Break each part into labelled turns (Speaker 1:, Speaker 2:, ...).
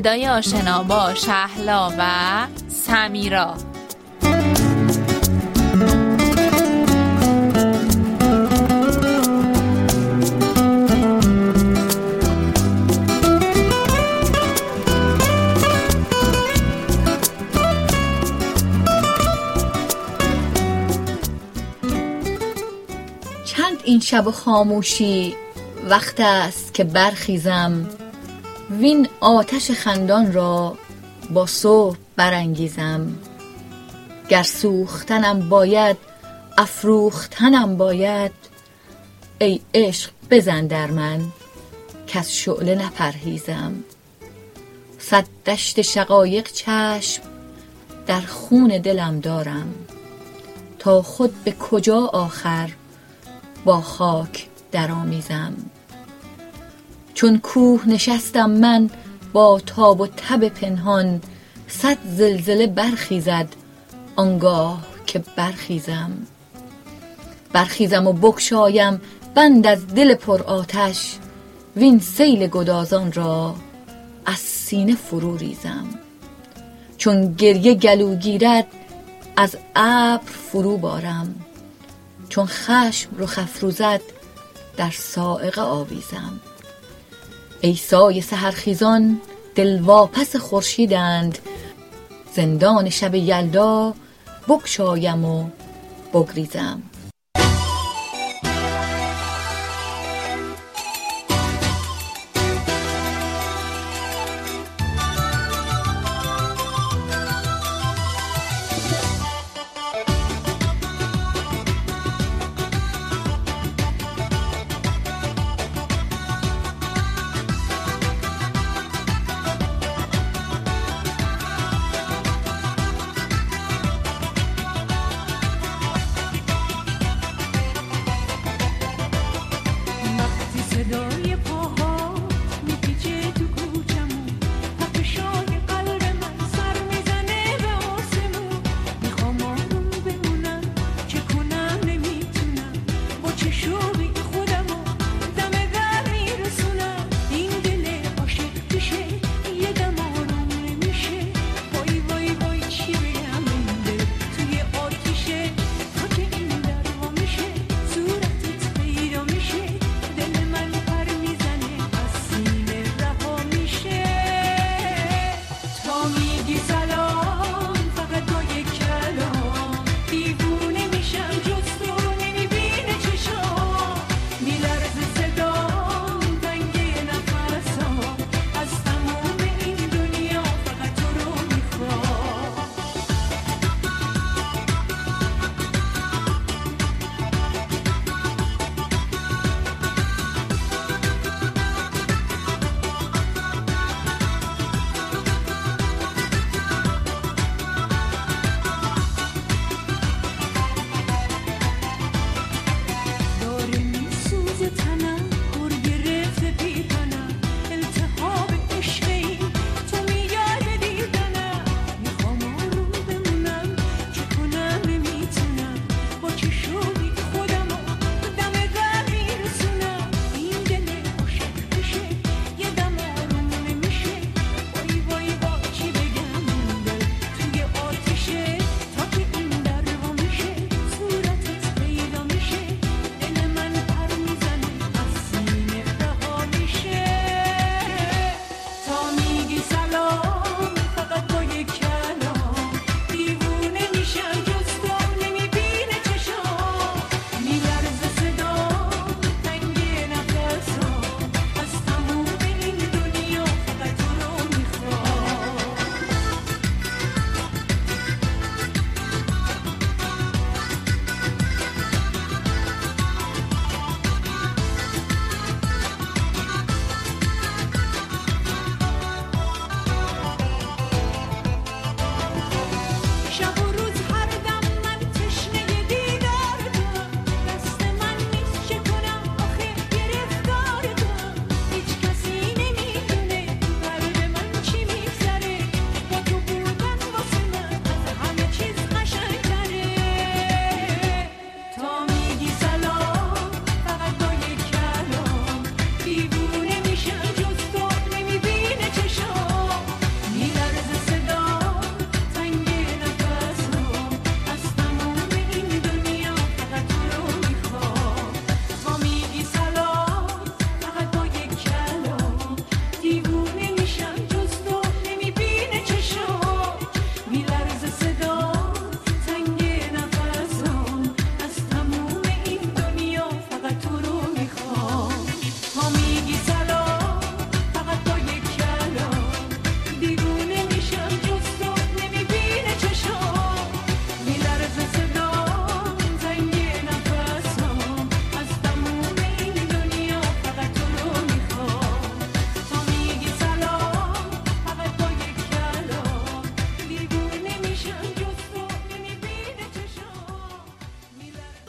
Speaker 1: صدای آشنا با شهلا و سمیرا.
Speaker 2: چند این شب خاموشی وقت است که برخیزم، وین آتش خندان را با صبح برانگیزم. گر سوختنم باید افروختنم باید، ای عشق بزن در من کز شعله نپرهیزم. صد دشت شقایق چشم در خون دلم دارم، تا خود به کجا آخر با خاک درآمیزم. چون کوه نشستم من با تاب و تب پنهان، صد زلزله برخیزد آنگاه که برخیزم و بگشایم بند از دل پر آتش، وین سیل گدازان را از سینه فرو ریزم. چون گریه گلو گیرد از ابر فرو بارم، چون خشم رخ افروزد در صاعقه آویزم. ای سایه سحرخیزان دل واپس خورشیدند، زندان شب یلدا بگشایم و بگریزم.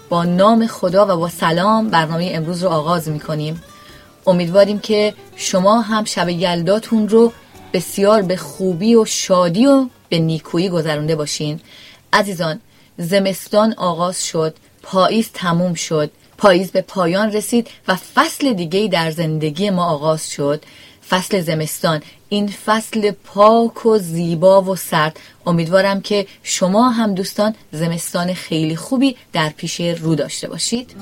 Speaker 2: با نام خدا و با سلام برنامه امروز رو آغاز می‌کنیم. امیدواریم که شما هم شب یلداتون رو بسیار به خوبی و شادی و به نیکویی گذرونده باشین. عزیزان، زمستان آغاز شد، پاییز تموم شد، پاییز به پایان رسید و فصل دیگه‌ای در زندگی ما آغاز شد، فصل زمستان. این فصل پاک و زیبا و سرد. امیدوارم که شما هم دوستان زمستان خیلی خوبی در پیش رو داشته باشید.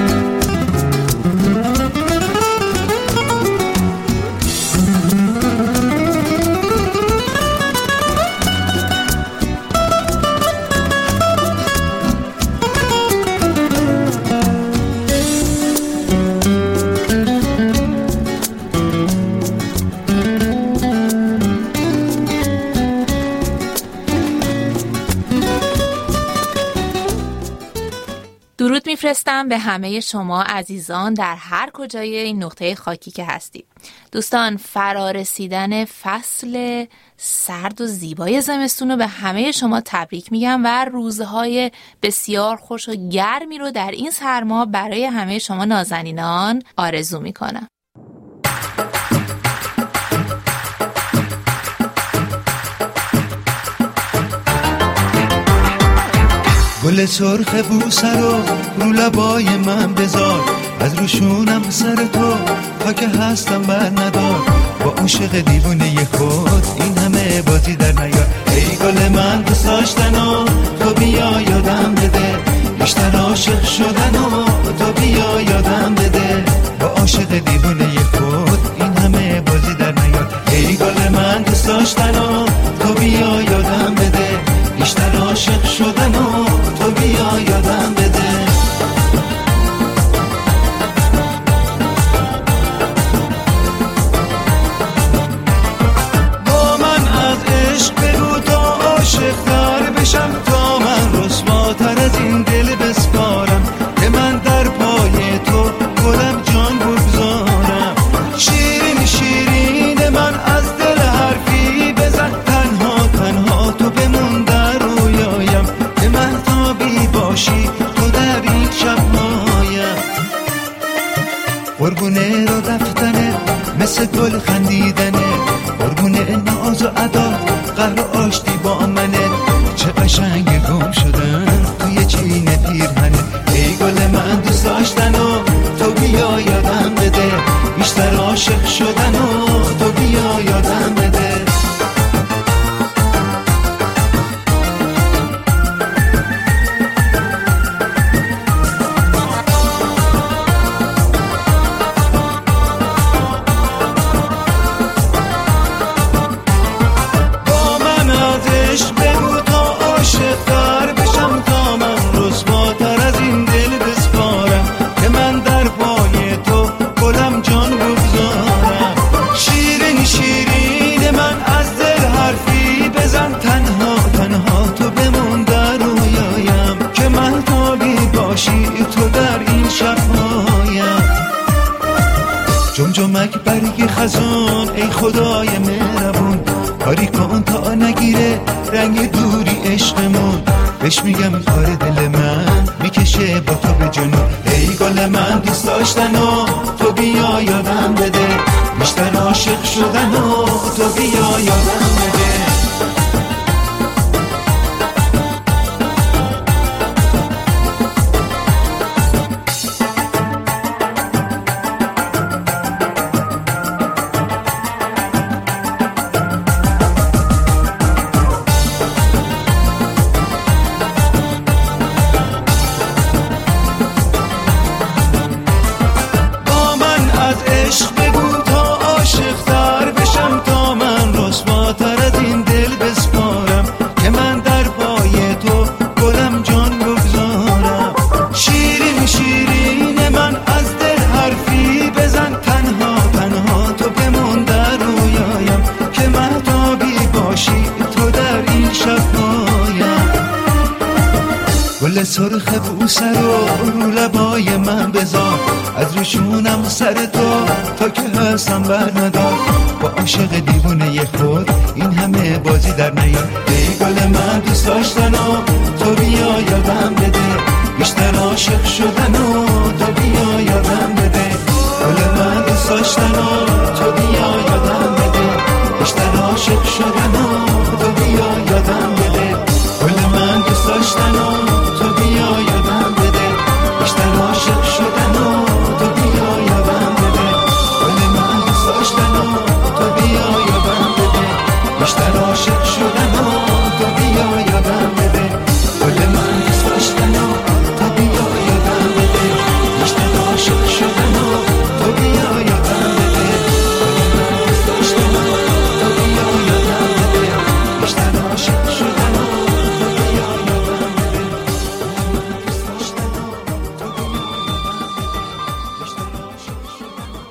Speaker 1: درود میفرستم به همه شما عزیزان در هر کجای این نقطه خاکی که هستید. دوستان، فرارسیدن فصل سرد و زیبای زمستون رو به همه شما تبریک میگم و روزهای بسیار خوش و گرمی رو در این سرما برای همه شما نازنینان آرزو میکنم.
Speaker 3: گل سرخ بوسه رو لبای من بذار، از روشونم سر تو تا که هستم بر ندار. با عاشق دیوونه خود این همه بازی در نیار. ای گل من دوست داشتنو تو بیا یادم بده، بیشتر عاشق شدنو تو بیا یادم بده. با عاشق دیوونه خود این همه بازی در نیار. ای گل من دوست داشتنو تو بیا یادم بده، بیشتر عاشق شدنو تو بیا یادم بده. با من از عشق بگو تا عاشق دار بشم، تا من رسواتر از این دل بسپارم که من در پای تو گلم جان بگذارم. شیرین شیرین من از دل حرفی بزن، تنها تنها تو بمون در رویایم که مهتابی باشی تو در این شب‌هایم. قربونه رو رفتنه مثل گل خندیدنه، قربونه ناز و عدا قهر و آشتی با منه. چه قشنگ گم شدن توی چین پیرهنه. ای گل من دوست داشتنو تو بیا یادم بده، بیشتر عاشق شدنو تو بیا یادم بده. جمجمک برگ خزان ای خدای مهربون، کاری کن تا نگیره رنگ دوری عشقمون. بهش میگم کار دل من میکشه با تو به جنون. ای گل من دوست داشتنو تو بیا یادم بده، بیشتر عاشق شدنو تو بیا یادم بده. گل سرخ بوسه رو لبای من بذار، از روشونم سر تو تا که هستم بر ندار. با عاشق دیوونه خود این همه بازی در نیار. ای گل من دوست داشتنو تو بیا یادم بده، بیشتر بیشتر عاشق شدن و تو بیا یادم بده، گل من دوست داشتن و تو بیا یادم بده، بیشتر عاشق شدن و تو بیا یادم بده، گل من دوست داشتن و تو بیا یادم بده، بیشتر عاشق شدن و تو بیا یادم بده، گل من دوست داشتن و تو بیا یادم بده، بیشتر عاشق شدن و تو بیا یادم بده، گل من دوست داشتن و تو بیا یادم بده، بیشتر عاشق شدن و تو بیا یادم بده، گل من دوست داشتن و تو بیا یادم بده، بیشتر عاشق شدن و تو بیا یادم بده، گل من دوست داشتن و تو بیا یادم بده، بیشتر عاشق شدن و.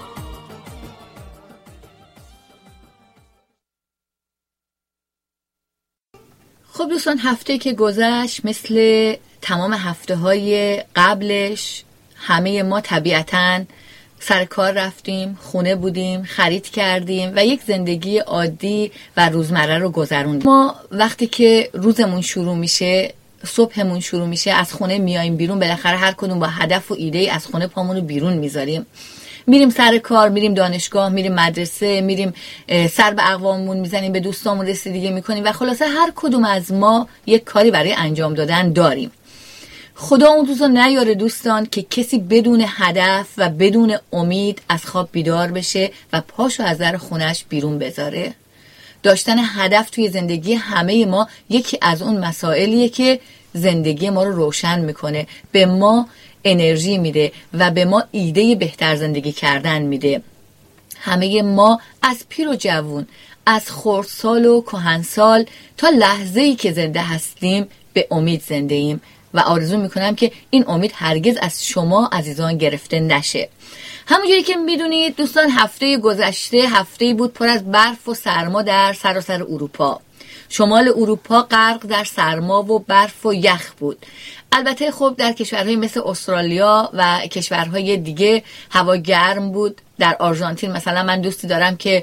Speaker 2: خب دوستان، هفته که گذشت مثل تمام هفته‌های قبلش همه ما طبیعتاً سر کار رفتیم، خونه بودیم، خرید کردیم و یک زندگی عادی و روزمره رو گذروندیم. ما وقتی که روزمون شروع میشه، صبحمون شروع میشه، از خونه میایم بیرون، بالاخره هر کدوم با هدف و ایده از خونه پامون رو بیرون میذاریم، میریم سر کار، میریم دانشگاه، میریم مدرسه، میریم سر به اقواممون میزنیم، به دوستامون رسیدگی میکنیم و خلاصه هر کدوم از ما یک کاری برای انجام دادن داریم. خدا اون روزا نیاره دوستان که کسی بدون هدف و بدون امید از خواب بیدار بشه و پاشو از در خونش بیرون بذاره. داشتن هدف توی زندگی همه ما یکی از اون مسائلیه که زندگی ما رو روشن میکنه، به ما انرژی میده و به ما ایده بهتر زندگی کردن میده. همه ما از پیر و جوون، از خردسال و کهنسال تا لحظه‌ای که زنده هستیم به امید زنده ایم و آرزو میکنم که این امید هرگز از شما عزیزان گرفته نشه. همونجوری که میدونید دوستان، هفته گذشته هفته‌ای بود پر از برف و سرما در سراسر اروپا. شمال اروپا غرق در سرما و برف و یخ بود. البته خب در کشورهای مثل استرالیا و کشورهای دیگه هوا گرم بود. در آرژانتین مثلا من دوستی دارم که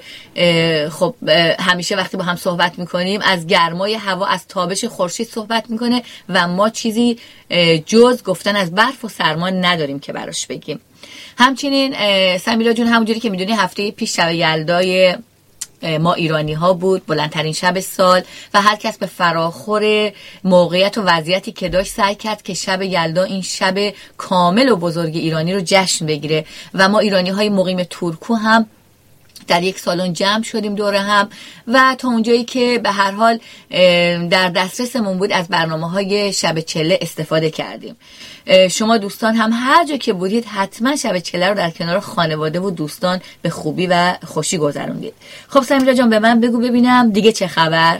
Speaker 2: خب همیشه وقتی با هم صحبت میکنیم از گرمای هوا، از تابش خورشید صحبت میکنه و ما چیزی جز گفتن از برف و سرما نداریم که براش بگیم. همچنین سمیرا جون، همونجوری که میدونی هفته پیش شب یلدای ما ایرانی ها بود، بلندترین شب سال و هر کس به فراخور موقعیت و وضعیتی که داشت سعی کرد که شب یلدا این شب کامل و بزرگ ایرانی رو جشن بگیره و ما ایرانی های مقیم ترکو هم در یک سالن جمع شدیم دور هم و تا اونجایی که به هر حال در دسترسمون بود از برنامه‌های شب چله استفاده کردیم. شما دوستان هم هر جا که بودید حتما شب چله رو در کنار خانواده و دوستان به خوبی و خوشی گذروندید. خب سمیرا جان، به من بگو ببینم دیگه چه خبر؟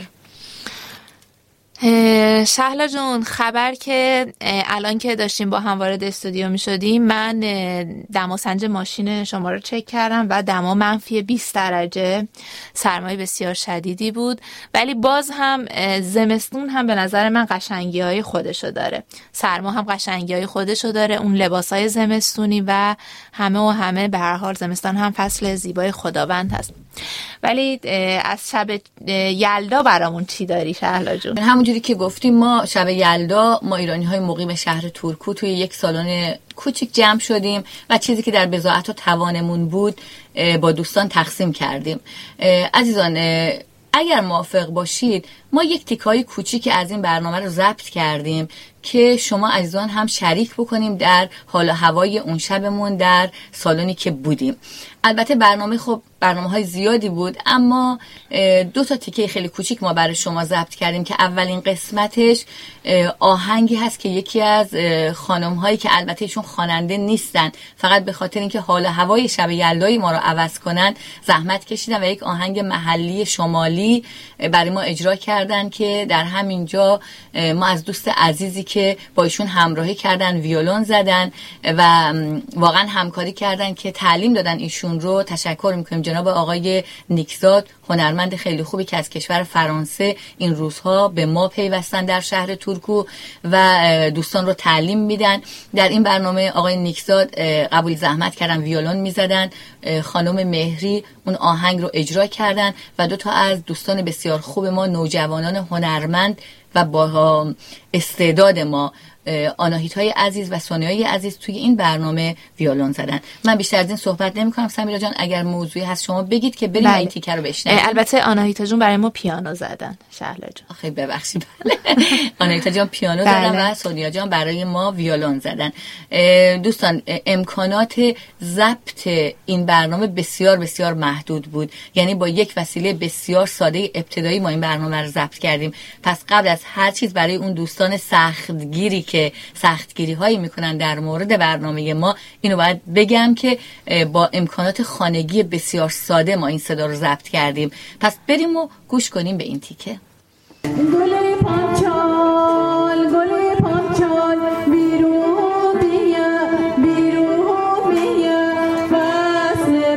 Speaker 1: شهلا جون، خبر که الان که داشتیم با هم وارد استودیو می شدیم، من دماسنج ماشین شما رو چک کردم و دما منفی 20 درجه، سرمای بسیار شدیدی بود، ولی باز هم زمستون هم به نظر من قشنگی های خودشو داره، سرما هم قشنگی های خودشو داره، اون لباس های زمستونی و همه به هر حال زمستان هم فصل زیبای خداوند هست. ولی از شب یلدا برامون چی داری شهلا جون؟
Speaker 2: همونجوری که گفتیم ما شب یلدا ما ایرانی های مقیم شهر ترکو توی یک سالن کوچیک جمع شدیم و چیزی که در بضاعت و توانمون بود با دوستان تقسیم کردیم. عزیزان اگر موافق باشید ما یک تیکای کوچیک از این برنامه رو ضبط کردیم که شما عزیزان هم شریک بکنیم در حال و هوای اون شبمون در سالنی که بودیم. البته برنامه‌های زیادی بود، اما 2 تا تیکه خیلی کوچیک ما برای شما ضبط کردیم که اولین قسمتش آهنگی هست که یکی از خانم‌هایی که البته ایشون خواننده نیستن، فقط به خاطر اینکه حال و هوای شب یلدای ما رو عوض کنن زحمت کشیدن و یک آهنگ محلی شمالی برای ما اجرا کردن که در همین جا ما از دوست عزیزی که با ایشون همراهی کردن، ویولون زدن و واقعا همکاری کردن که تعلیم دادن ایشون رو تشکر میکنیم. جناب آقای نیکزاد، هنرمند خیلی خوبی که از کشور فرانسه این روزها به ما پیوستن در شهر ترکو و دوستان رو تعلیم میدن. در این برنامه آقای نیکزاد قبول زحمت کردن، ویولون میزدن، خانم مهری اون آهنگ رو اجرا کردن و 2 تا از دوستان بسیار خوب ما، نوجوانان هنرمند و با استعداد ما آناهیت‌های عزیز و سونیای عزیز توی این برنامه ویولون زدن. من بیشتر از این صحبت نمی‌کنم. سمیرا جان اگر موضوعی هست شما بگید که بریم این تیکه رو بشنویم.
Speaker 1: البته آناهیتا جون برای ما پیانو زدن. شهلا جان
Speaker 2: آخه ببخشید. بله. آناهیتا جان پیانو زدن و سونیا جان برای ما ویولون زدن. دوستان امکانات ضبط این برنامه بسیار بسیار محدود بود. یعنی با یک وسیله بسیار ساده ابتدایی ما این برنامه رو ضبط کردیم. پس قبل از هر چیز برای اون دوستان سختگیری هایی میکنن در مورد برنامه ما، اینو باید بگم که با امکانات خانگی بسیار ساده ما این صدا رو ضبط کردیم. پس بریم و گوش کنیم به این تیکه.
Speaker 4: گل پانچال گل پانچال بیرون بیا بیرون بیا فصل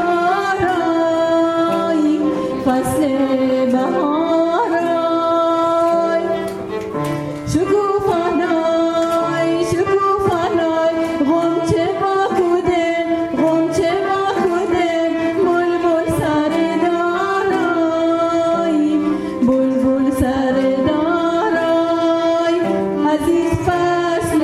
Speaker 4: بهارای فصل بهارای شکوفانای شکوفانای غنچه با کوده غنچه با کوده بلبل سر دارای بلبل سر دارای عزیز فصل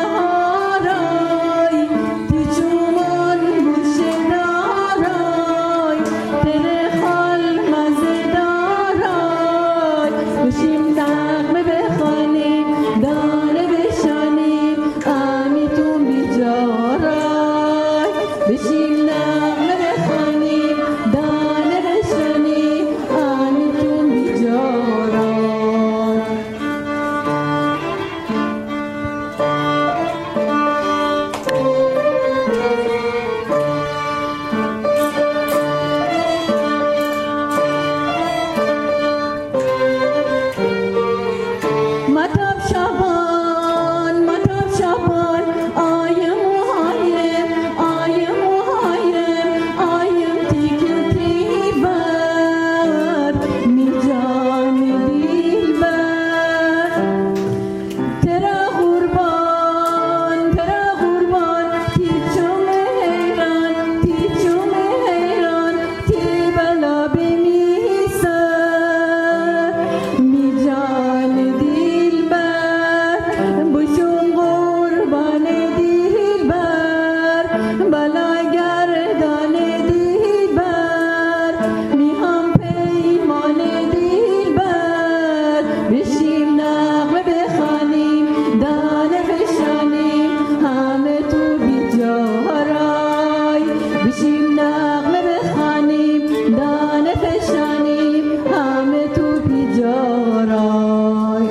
Speaker 4: بهارای پیچومان گوشه دارای دل خال مزه دارای بشیم نغمه بخوانیم دانه بشانیم امیتون بیجارای بشیم نغمه بخوانیم دانه بشانیم امیتون بیجارای مطب شبان آیم تیکو تیبر می جان دیلبر ترا قربان تیچم حیران تی بلا بمیسر می جان دیلبر بشون قربان دیلبر بلا گردان دیلبر میهم پیمان دیلبر بشیم نغمه بخوانیم دانه بشانیم همه تو بیجارای بشیم نغمه بخوانیم دانه بشانیم همه تو بیجارای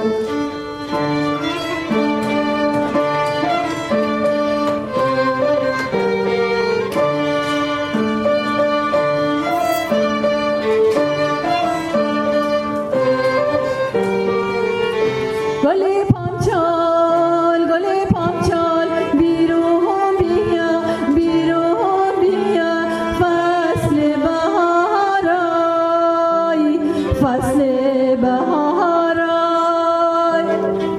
Speaker 4: گل پانچال بیرون بیا فصل بهارای فصل بهارای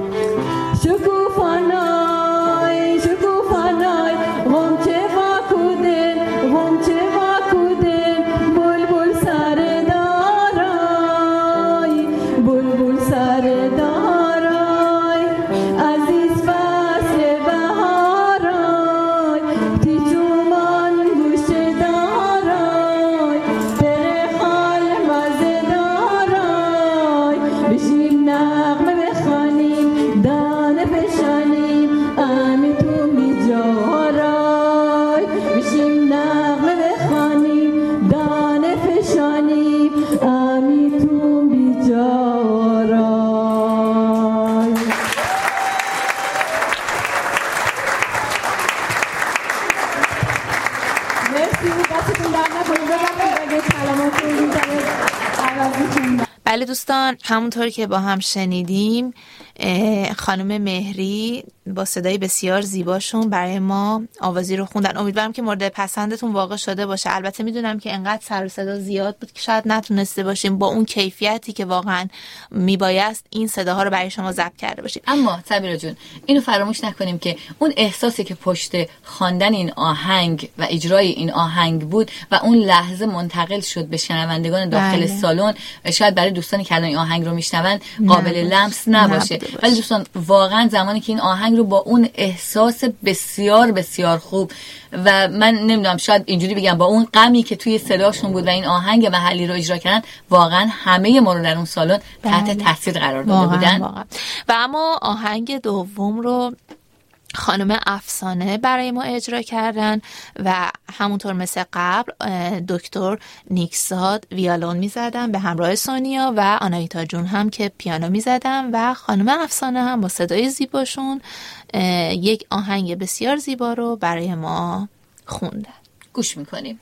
Speaker 4: شکوفانای غنچه با کوده بلبل سر دارای بلبل سر دارای عزیز فصل بهارای تیچومان گوشه دارای دل خال مزه دارای بشیم نغمه بخوانیم دانه بشانیم امیتون بیجارای بشیم نغمه بخوانیم دانه بشانیم امیتون بیجارای. مرسی دستتون در نکنید ببخشید اگه کلماتون رو عوض می‌کنم.
Speaker 1: بله دوستان، همونطور که با هم شنیدیم خانم مهری با صدای بسیار زیباشون برای ما آوازی رو خوندن. امیدوارم که مورد پسندتون واقع شده باشه. البته میدونم که انقدر سر و صدا زیاد بود که شاید نتونسته باشیم با اون کیفیتی که واقعا میبایست این صداها رو برای شما ضبط کرده باشیم.
Speaker 2: اما صبیرا جون اینو فراموش نکنیم که اون احساسی که پشت خواندن این آهنگ و اجرای این آهنگ بود و اون لحظه منتقل شد به شنوندگان داخل سالن، شاید برای دوستانی که الان این آهنگ رو میشنون قابل لمس نباشه، ولی دوستان واقعا زمانی که این آهنگ رو با اون احساس بسیار بسیار خوب و من نمیدونم شاید اینجوری بگم با اون غمی که توی صداشون بود و این آهنگ محلی رو اجرا کردن، واقعا همه ما رو در اون سالن تحت تاثیر قرار داده بودن.
Speaker 1: و اما آهنگ دوم رو خانم افسانه برای ما اجرا کردن و همونطور مثل قبل دکتر نیکزاد ویالون میزدن به همراه سونیا و آنایتا جون هم که پیانو میزدن و خانم افسانه هم با صدای زیباشون یک آهنگ بسیار زیبا رو برای ما خوندن.
Speaker 2: گوش میکنیم.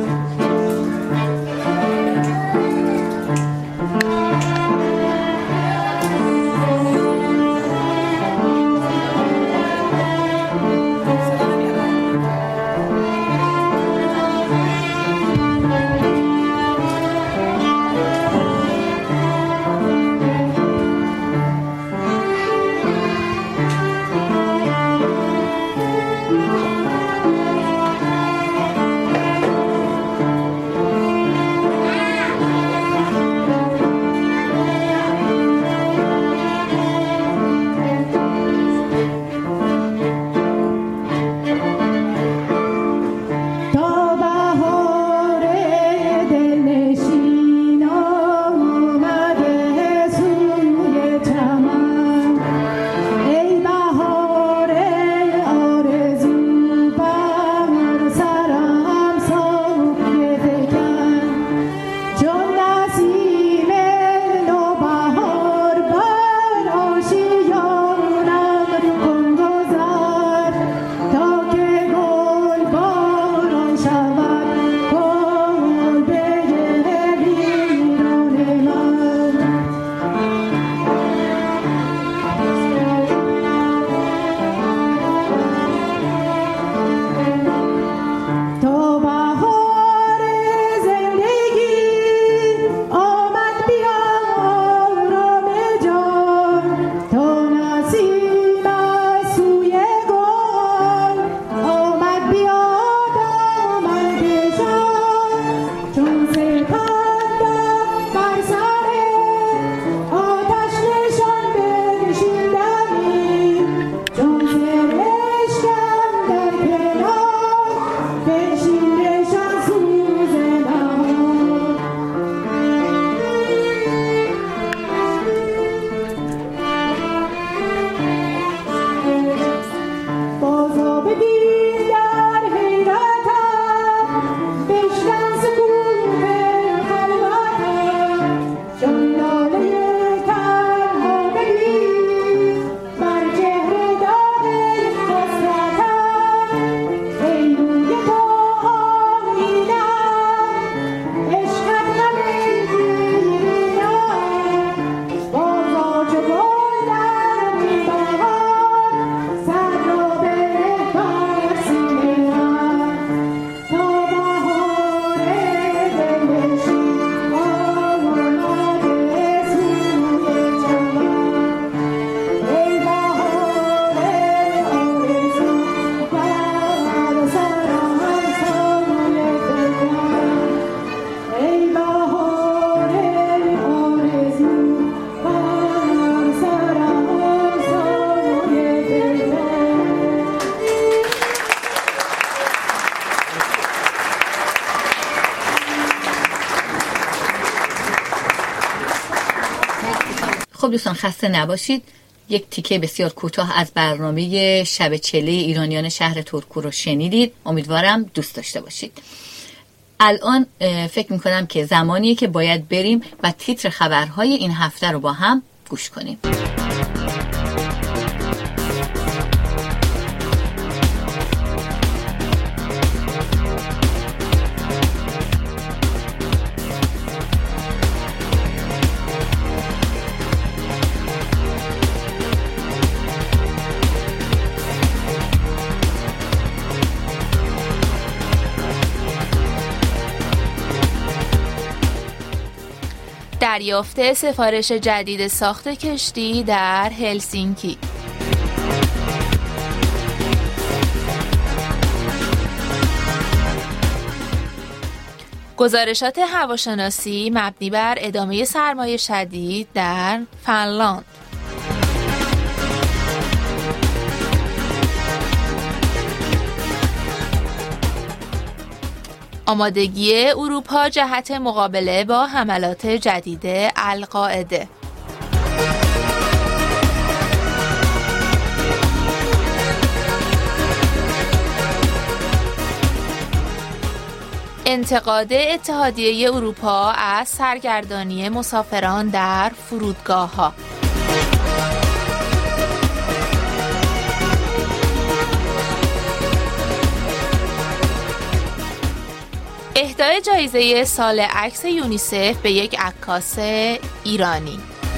Speaker 2: خب دوستان خسته نباشید. یک تیکه بسیار کوتاه از برنامه شب چله ایرانیان شهر ترکو رو شنیدید. امیدوارم دوست داشته باشید. الان فکر میکنم که زمانیه که باید بریم و تیتر خبرهای این هفته رو با هم گوش کنیم.
Speaker 1: دریافت سفارش جدید ساخت کشتی در هلسینکی. گزارشات هواشناسی مبنی بر ادامه سرمای شدید در فنلاند. آمادگی اروپا جهت مقابله با حملات جدید القاعده. انتقاد اتحادیه اروپا از سرگردانی مسافران در فرودگاه‌ها. اهدای جایزه سال عکس یونیسف به یک عکاس ایرانی.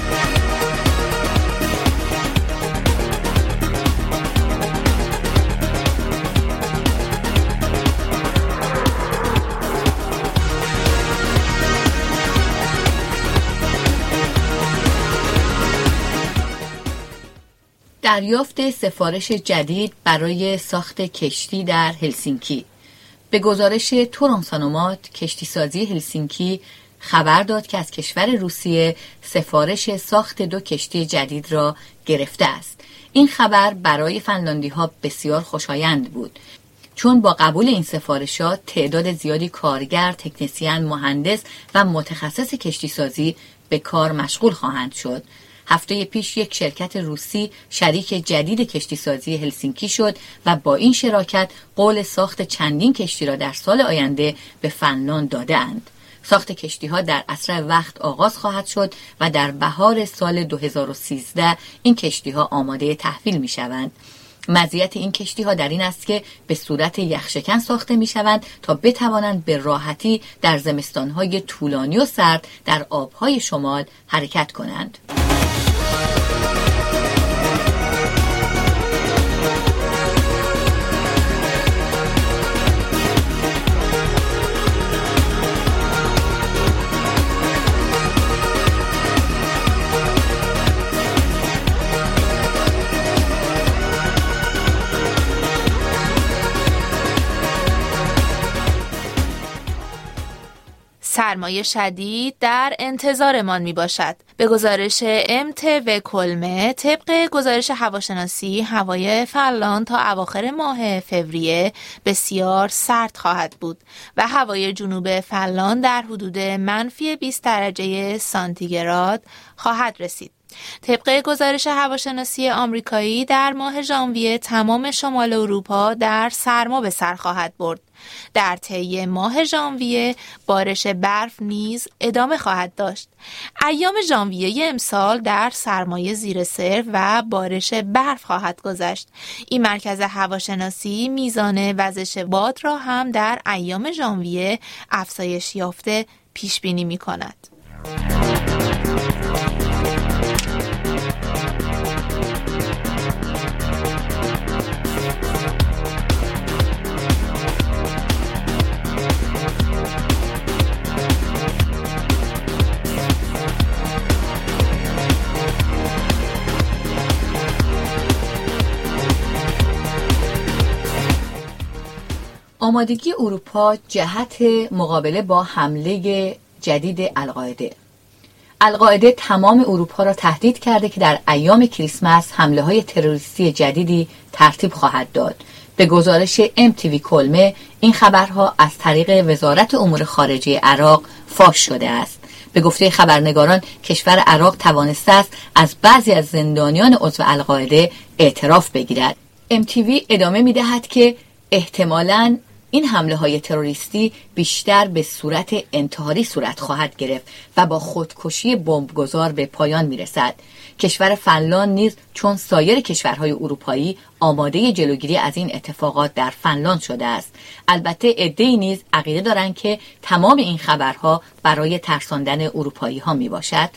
Speaker 2: دریافت سفارش جدید برای ساخت کشتی در هلسینکی. به گزارش تورانسانومات، کشتی سازی هلسینکی خبر داد که از کشور روسیه سفارش ساخت 2 کشتی جدید را گرفته است. این خبر برای فنلاندی ها بسیار خوشایند بود، چون با قبول این سفارشات تعداد زیادی کارگر، تکنسین، مهندس و متخصص کشتی سازی به کار مشغول خواهند شد. هفته پیش یک شرکت روسی شریک جدید کشتی سازی هلسینکی شد و با این شراکت قول ساخت چندین کشتی را در سال آینده به فنلاند داده‌اند. ساخت کشتی ها در اسرع وقت آغاز خواهد شد و در بهار سال 2013 این کشتی ها آماده تحویل می شوند. مزیت این کشتی ها در این است که به صورت یخشکن ساخته می شوند تا بتوانند به راحتی در زمستان های طولانی و سرد در آبهای شمال حرکت کنند.
Speaker 1: سرمایه شدید در انتظارمان می باشد. به گزارش MTV کلمه، طبق گزارش هواشناسی، هوای فنلاند تا اواخر ماه فوریه بسیار سرد خواهد بود و هوای جنوب فنلاند در حدود -20 درجه سانتیگراد خواهد رسید. طبق گزارش هواشناسی آمریکایی در ماه ژانویه تمام شمال اروپا در سرما به سر خواهد برد. در طی ماه ژانویه بارش برف نیز ادامه خواهد داشت. ایام ژانویه امسال در سرمای زیر صفر و بارش برف خواهد گذشت. این مرکز هواشناسی میزان وزش باد را هم در ایام ژانویه افزایش یافته پیش بینی می کند.
Speaker 2: آمادگی اروپا جهت مقابله با حمله جدید القاعده. القاعده تمام اروپا را تهدید کرده که در ایام کریسمس حمله‌های تروریستی جدیدی ترتیب خواهد داد. به گزارش MTV کلمه، این خبرها از طریق وزارت امور خارجه عراق فاش شده است. به گفته خبرنگاران، کشور عراق توانسته است از بعضی از زندانیان عضو القاعده اعتراف بگیرد. MTV ادامه می‌دهد که احتمالاً این حمله های تروریستی بیشتر به صورت انتحاری صورت خواهد گرفت و با خودکشی بمبگذار به پایان میرسد. کشور فنلاند نیز چون سایر کشورهای اروپایی آماده جلوگیری از این اتفاقات در فنلاند شده است. البته عده‌ای نیز عقیده دارند که تمام این خبرها برای ترساندن اروپایی ها می باشد.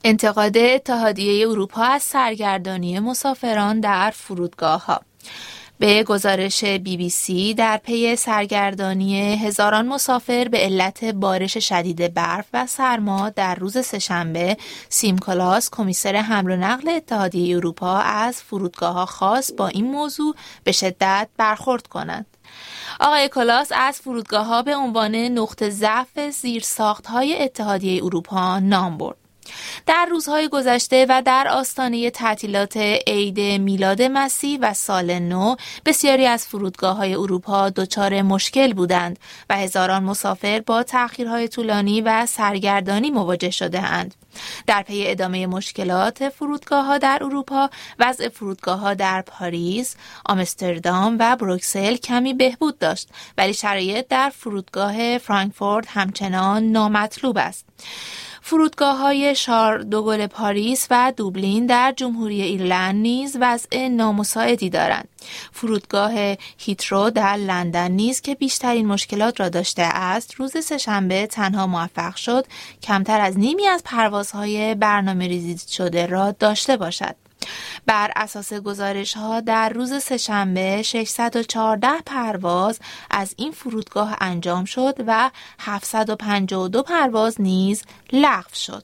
Speaker 1: انتقاد اتحادیه اروپا از سرگردانی مسافران در فرودگاه‌ها. به گزارش BBC در پی سرگردانی هزاران مسافر به علت بارش شدید برف و سرما در روز سه‌شنبه، سیم کلاس کمیسر حمل و نقل اتحادیه اروپا از فرودگاه‌ها خواست با این موضوع به شدت برخورد کنند. آقای کلاس از فرودگاه‌ها به عنوان نقطه ضعف زیرساخت‌های اتحادیه اروپا نام برد. در روزهای گذشته و در آستانه تعطیلات عید میلاد مسیح و سال نو، بسیاری از فرودگاه‌های اروپا دچار مشکل بودند و هزاران مسافر با تأخیرهای طولانی و سرگردانی مواجه شده‌اند. در پی ادامه مشکلات فرودگاه‌ها در اروپا، وضع فرودگاه‌ها در پاریس، آمستردام و بروکسل کمی بهبود داشت، ولی شرایط در فرودگاه فرانکفورت همچنان نامطلوب است. فرودگاه‌های شارل دوگل پاریس و دوبلین در جمهوری ایرلند نیز وضع نامساعدی دارند. فرودگاه هیترو در لندن نیز که بیشترین مشکلات را داشته است، روز سه‌شنبه تنها موفق شد کمتر از نیمی از پروازهای برنامه‌ریزی شده را داشته باشد. بر اساس گزارش‌ها در روز سه‌شنبه 614 پرواز از این فرودگاه انجام شد و 752 پرواز نیز لغو شد.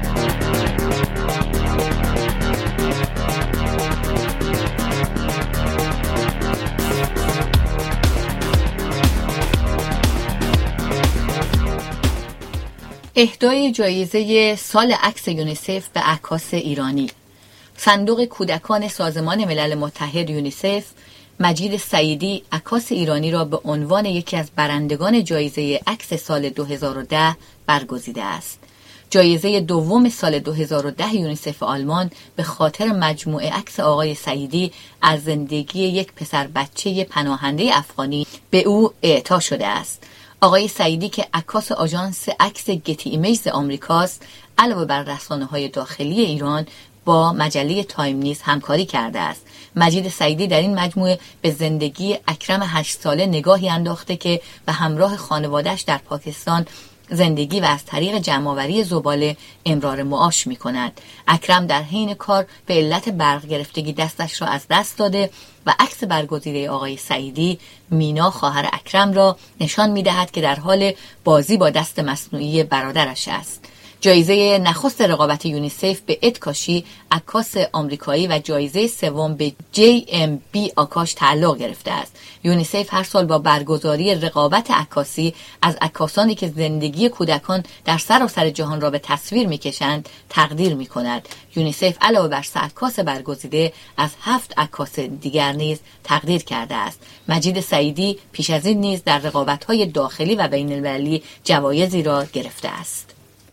Speaker 2: اهدای جایزه سال عکس یونیسف به عکاس ایرانی. صندوق کودکان سازمان ملل متحد یونیسف مجید سعیدی عکاس ایرانی را به عنوان یکی از برندگان جایزه عکس سال 2010 برگزیده است. جایزه دوم سال 2010 یونیسف آلمان به خاطر مجموعه عکس آقای سعیدی از زندگی یک پسر بچه پناهنده افغانی به او اعطا شده است. آقای سعیدی که عکاس آژانس عکس گتی ایمیجز آمریکاست، علاوه بر رسانه‌های داخلی ایران با مجله تایم نیز همکاری کرده است. مجید سعیدی در این مجموعه به زندگی اکرم 8 ساله نگاهی انداخته که به همراه خانواده‌اش در پاکستان زندگی و از طریق جمع‌آوری زباله امرار معاش می‌کند. اکرم در حین کار به علت برق گرفتگی دستش را از دست داده و عکس برگزیده آقای سعیدی، مینا خواهر اکرم را نشان می‌دهد که در حال بازی با دست مصنوعی برادرش است. جایزه نخست رقابت یونیسف به اد کاشی، عکاس آمریکایی و جایزه سوم به JMB آکاش تعلق گرفته است. یونیسف هر سال با برگزاری رقابت عکاسی از عکاسانی که زندگی کودکان در سراسر جهان را به تصویر می‌کشند تقدیر می‌کند. یونیسف علاوه بر 3 عکاس برگزیده از 7 عکاس دیگر نیز تقدیر کرده است. مجید سعیدی پیش از این نیز در رقابت‌های داخلی و بین‌المللی جوایزی را گرفته است.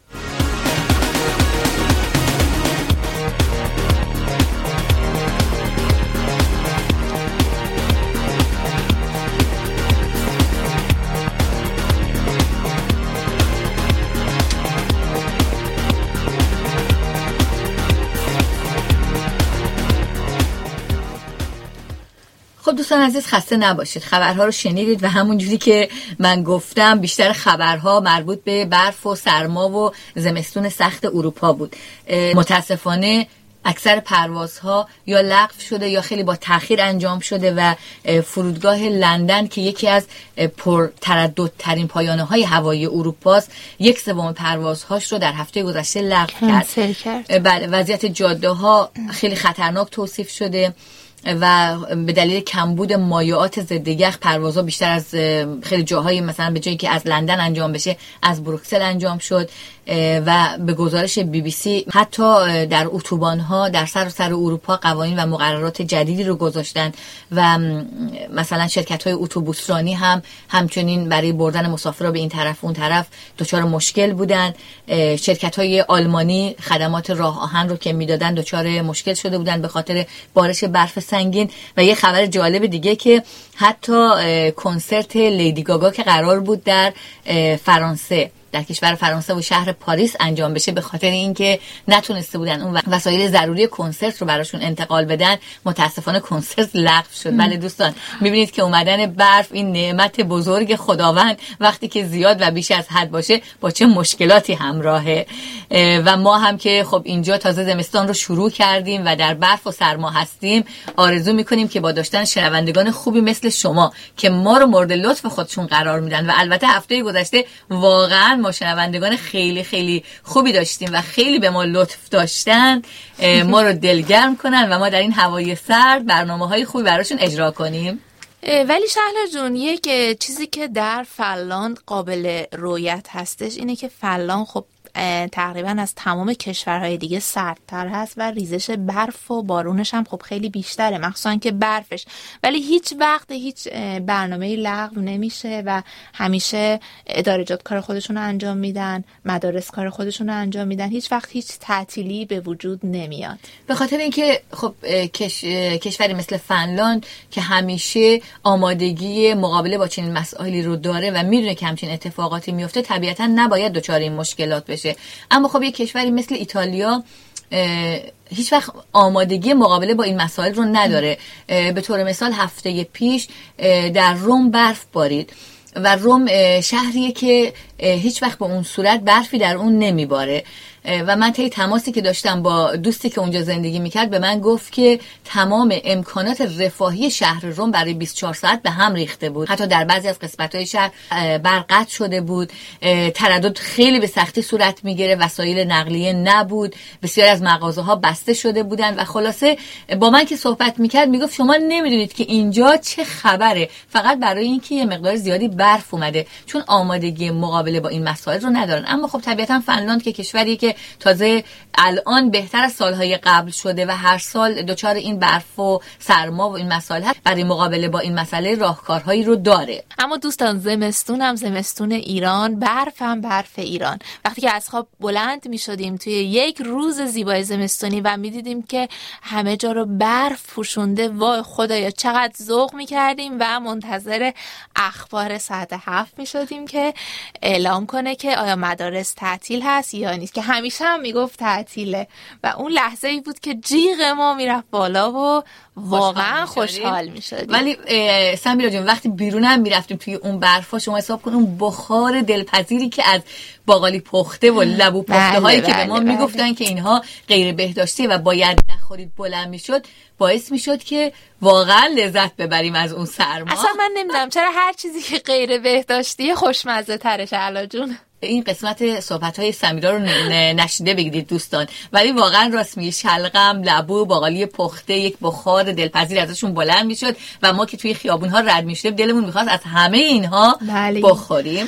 Speaker 2: خب دوستان عزیز، خسته نباشید. خبرها رو شنیدید و همونجوری که من گفتم بیشتر خبرها مربوط به برف و سرما و زمستون سخت اروپا بود. متاسفانه اکثر پروازها یا لغو شده یا خیلی با تأخیر انجام شده و فرودگاه لندن که یکی از پرترددترین پایانه‌های هوایی اروپا است، 1/3 پروازهاش رو در هفته گذشته لغو کرد. بله، وضعیت جاده‌ها خیلی خطرناک توصیف شده و به دلیل کمبود مایعات ضد یخ پروازها بیشتر از خیلی جاهای، مثلا به جایی که از لندن انجام بشه از بروکسل انجام شد و به گزارش BBC حتی در اتوبان‌ها در سراسر اروپا قوانین و مقررات جدیدی رو گذاشتن و مثلا شرکت‌های اتوبوسرانی هم همچنین برای بردن مسافرها به این طرف اون طرف دچار مشکل بودن. شرکت‌های آلمانی خدمات راه آهن رو که میدادن دچار مشکل شده بودن به خاطر بارش برف سنگین. و یه خبر جالب دیگه که حتی کنسرت لیدی گاگا که قرار بود در فرانسه، در کشور فرانسه و شهر پاریس انجام بشه، به خاطر اینکه نتونسته بودن اون وسایل ضروری کنسرت رو براشون انتقال بدن، متاسفانه کنسرت لغو شد. بله دوستان، میبینید که اومدن برف، این نعمت بزرگ خداوند، وقتی که زیاد و بیش از حد باشه با چه مشکلاتی همراهه. و ما هم که خب اینجا تازه زمستان رو شروع کردیم و در برف و سرما هستیم، آرزو میکنیم که با داشتن شنوندگان خوبی مثل شما که ما رو مورد لطف خودشون قرار میدن و البته هفته گذشته واقعا ما شنوندگان خیلی خیلی خوبی داشتیم و خیلی به ما لطف داشتن، ما رو دلگرم کنن و ما در این هوای سرد برنامه‌های خوبی براشون اجرا کنیم.
Speaker 1: ولی شهلا جون، یک چیزی که در فنلاند قابل رؤیت هستش اینه که فنلاند خب تقریبا از تمام کشورهای دیگه سردتر هست و ریزش برف و بارونش هم خب خیلی بیشتره، مخصوصا که برفش. ولی هیچ وقت هیچ برنامه‌ای لغو نمیشه و همیشه ادارجات کار خودشون رو انجام میدن، مدارس کار خودشون رو انجام میدن، هیچ وقت هیچ تعطیلی به وجود نمیاد.
Speaker 2: به خاطر اینکه خب کشوری مثل فنلاند که همیشه آمادگی مقابله با چنین مسائلی رو داره و میدونه که همچین اتفاقاتی میفته، طبیعتا نباید دچار این مشکلات بشه. اما خب یک کشوری مثل ایتالیا هیچ وقت آمادگی مقابله با این مسائل رو نداره. به طور مثال هفته پیش در روم برف بارید و روم شهریه که هیچ وقت به اون صورت برفی در اون نمیباره و من طی تماسی که داشتم با دوستی که اونجا زندگی میکرد به من گفت که تمام امکانات رفاهی شهر روم برای 24 ساعت به هم ریخته بود. حتی در بعضی از قسمت‌های شهر برق قطع شده بود، تردد خیلی به سختی صورت میگیره، وسایل نقلیه نبود، بسیار از مغازه‌ها بسته شده بودن و خلاصه با من که صحبت میکرد میگفت شما نمیدونید که اینجا چه خبره، فقط برای اینکه یه مقدار زیادی برف اومده، چون آمادگی مقابله با این مسائل رو ندارن. اما خب طبیعتا فنلاند که کشوری که تازه الان بهتر از سالهای قبل شده و هر سال دچار این برف و سرما و این مسائل هست، برای مقابله با این مسئله راهکارهایی رو داره.
Speaker 1: اما دوستان، زمستون هم زمستون ایران، برف هم برف ایران. وقتی که از خواب بلند می شدیم توی یک روز زیبای زمستونی و می دیدیم که همه جا رو برف پوشونده، وای خدایا چقدر ذوق می کردیم و منتظر اخبار ساعت 7 می شدیم که اعلام کنه که آیا مدارس تعطیل هست یا نیست، که همیشه هم میگفت تعطیله و اون لحظه ای بود که جیغ ما میرفت بالا و واقعا خوشحال میشدیم.
Speaker 2: ولی سمیرا جون وقتی بیرون هم میرفتیم توی اون برفا، شما حساب کن اون بخار دلپذیری که از باقالی پخته و لبو پخته هایی که به ما میگفتن که اینها غیر بهداشتی و باید نخورید بلند میشد، باعث میشد که واقعا لذت ببریم از اون سرما.
Speaker 1: اصلا من نمیدونم چرا هر چیزی که غیر بهداشتی خوشمزه تره. شعلا جون
Speaker 2: این قسمت صحبت‌های سمیرا رو نشیده بگیرید دوستان، ولی واقعا راست میگه، شلغم، لبو، باقالی پخته، یک بخار دلپذیر ازشون بلند میشد و ما که توی خیابون‌ها رد میشدیم دلمون میخواست از همه اینها بخوریم.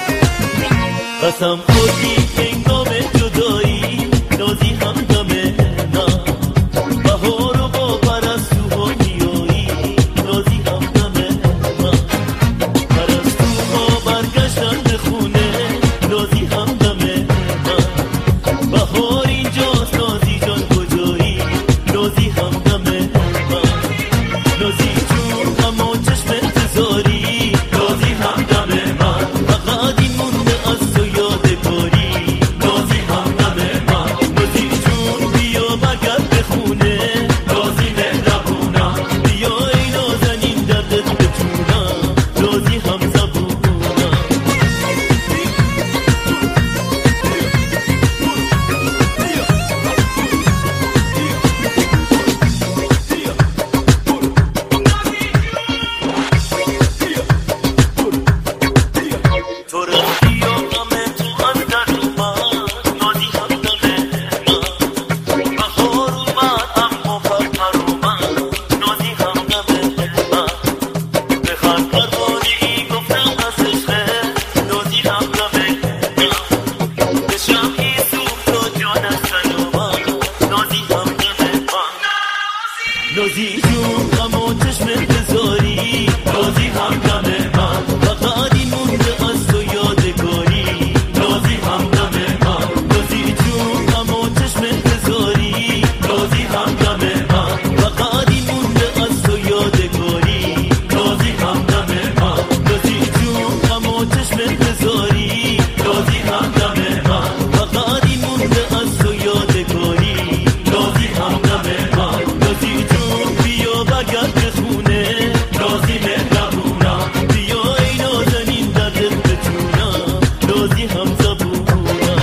Speaker 5: قسم خودی هنگام جدایی نازی همدمه روزی جون غم و چشم انتظاری رازی هم غم من فقط این مونده از تو یادگاری رازی هم غم من روزی جون غم و چشم انتظاری رازی هم غم من فقط این مونده از تو یادگاری رازی هم غم من روزی جون غم و چشم انتظاری رازی هم غم من فقط این مونده از تو یادگاری رازی هم غم من رازی جون بیا بگرد خونه رازی مهربونم بیا ای نازنین دردت بتونم رازی هم زبونم.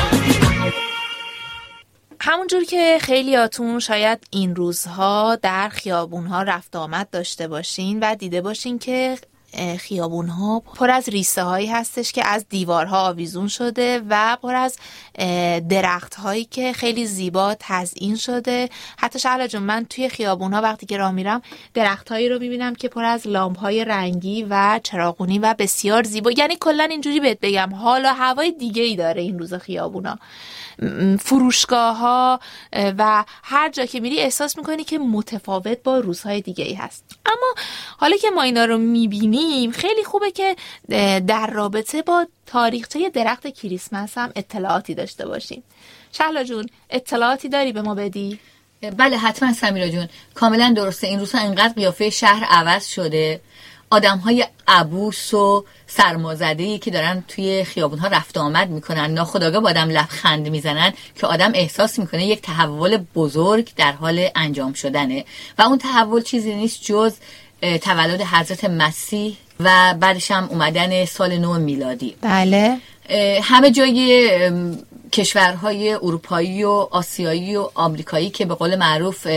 Speaker 1: همونجور که خیلیاتون شاید این روزها در خیابونها رفت آمد داشته باشین و دیده باشین که خیابونها پر از ریسه هایی هستش که از دیوارها آویزون شده و پر از درخت هایی که خیلی زیبا تزیین شده. حتی شهلا جون من توی خیابونها وقتی که راه میرم درخت هایی رو میبینم که پر از لامپ های رنگی و چراغونی و بسیار زیبا، یعنی کلا اینجوری بهت بگم حالا هوای دیگه ای داره این روز خیابونا. فروشگاه ها و هر جا که میری احساس میکنی که متفاوت با روزهای دیگه ای هست. اما حالا که ما اینا رو میبینیم خیلی خوبه که در رابطه با تاریخچه درخت کریسمس هم اطلاعاتی داشته باشیم. شهلا جون اطلاعاتی داری به ما بدی؟
Speaker 2: بله حتما سمیرا جون، کاملا درسته. این روزها انقدر قیافه شهر عوض شده، آدم‌های عبوس و سرمازده‌ای که دارن توی خیابون‌ها رفت آمد میکنن ناخودآگاه با آدم لبخند میزنن که آدم احساس میکنه یک تحول بزرگ در حال انجام شدنه و اون تحول چیزی نیست جز تولد حضرت مسیح و بعدش هم اومدن سال نو میلادی.
Speaker 1: بله.
Speaker 2: همه جای کشورهای اروپایی و آسیایی و آمریکایی که به قول معروف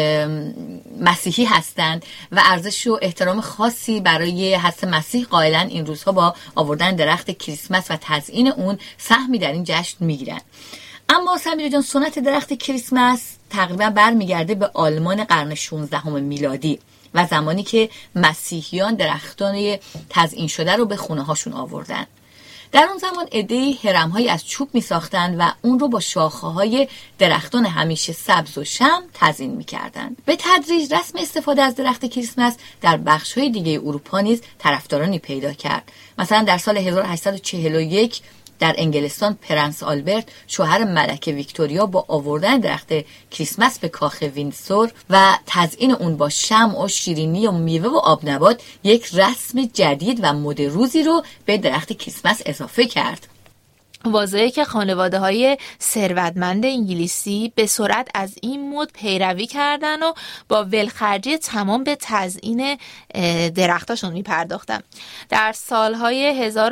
Speaker 2: مسیحی هستند و ارزش و احترام خاصی برای حضرت مسیح قائلن، این روزها با آوردن درخت کریسمس و تزیین اون سهمی در این جشن میگیرن. اما سمیرا جان، سنت درخت کریسمس تقریبا برمیگرده به آلمان قرن 16 میلادی و زمانی که مسیحیان درختان تزیین شده رو به خونه هاشون آوردن. در اون زمان عده‌ای هرم‌هایی از چوب می‌ساختند و اون رو با شاخه‌های درختان همیشه سبز و شمع تزیین می‌کردند. به تدریج رسم استفاده از درخت کریسمس در بخش‌های دیگه اروپا نیز طرفدارانی پیدا کرد. مثلا در سال 1841 در انگلستان پرنس آلبرت شوهر ملکه ویکتوریا با آوردن درخت کریسمس به کاخ ویندسور و تزیین اون با شمع و شیرینی و میوه و آبنبات یک رسم جدید و مد روزی رو به درخت کریسمس اضافه کرد.
Speaker 1: واضحه که خانواده‌های ثروتمند انگلیسی به سرعت از این مد پیروی کردن و با ولخرجی تمام به تزیین درختاشون میپرداختن. در سالهای